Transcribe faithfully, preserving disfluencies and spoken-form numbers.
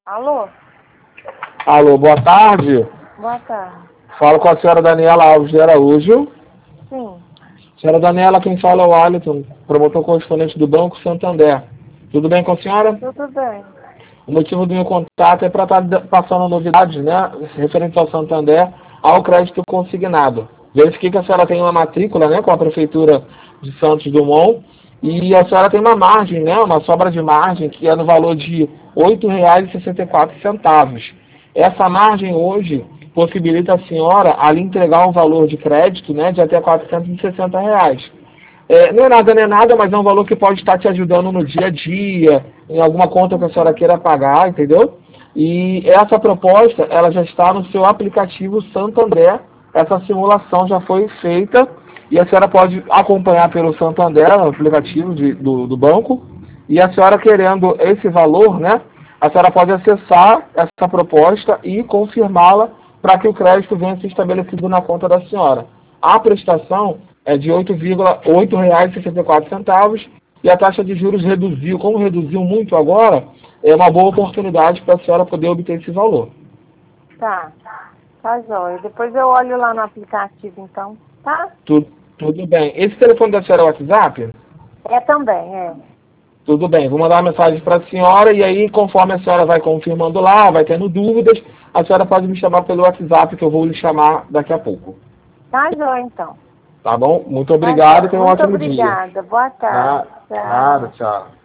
Alô? Alô, boa tarde. Boa tarde. Falo com a senhora Daniela Alves de Araújo. Sim. Senhora Daniela, quem fala é o Alisson, promotor correspondente do Banco Santander. Tudo bem com a senhora? Tudo bem. O motivo do meu contato é para estar passando novidades, né, referente ao Santander, ao crédito consignado. Verifiquei que a senhora tem uma matrícula, né, com a Prefeitura de Santos Dumont, e a senhora tem uma margem, né, uma sobra de margem, que é no valor de oito reais e sessenta e quatro centavos. Essa margem hoje possibilita a senhora ali entregar um valor de crédito, né, de até quatrocentos e sessenta reais. É, não é nada, não é nada, mas é um valor que pode estar te ajudando no dia a dia, em alguma conta que a senhora queira pagar, entendeu? E essa proposta, ela já está no seu aplicativo Santander. Essa simulação já foi feita e a senhora pode acompanhar pelo Santander, no aplicativo de, do, do banco. E a senhora querendo esse valor, né? A senhora pode acessar essa proposta e confirmá-la para que o crédito venha a ser estabelecido na conta da senhora. A prestação é de oito reais e sessenta e quatro centavos e a taxa de juros reduziu. Como reduziu muito agora, é uma boa oportunidade para a senhora poder obter esse valor. Tá. Tá jóia. Depois eu olho lá no aplicativo, então. Tá? Tudo, tudo bem. Esse telefone da senhora é o WhatsApp? É também, é. Tudo bem. Vou mandar uma mensagem para a senhora e aí, conforme a senhora vai confirmando lá, vai tendo dúvidas, a senhora pode me chamar pelo WhatsApp, que eu vou lhe chamar daqui a pouco. Tá jóia, então. Tá bom? Muito Tá obrigado jóia. e tenha um Muito ótimo dia. obrigada. Boa tarde. Nada, nada, tchau.